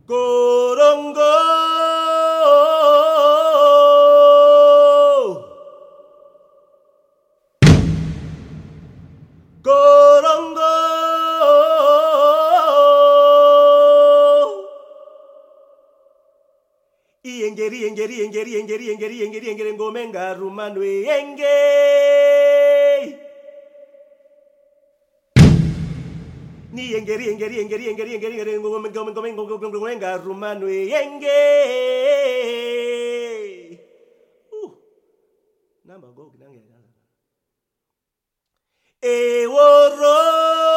Korongo Korongo Engeri ngomenga rumanwe enge Ni engeri ngomenga rumanwe enge Namba go kinangela Eworo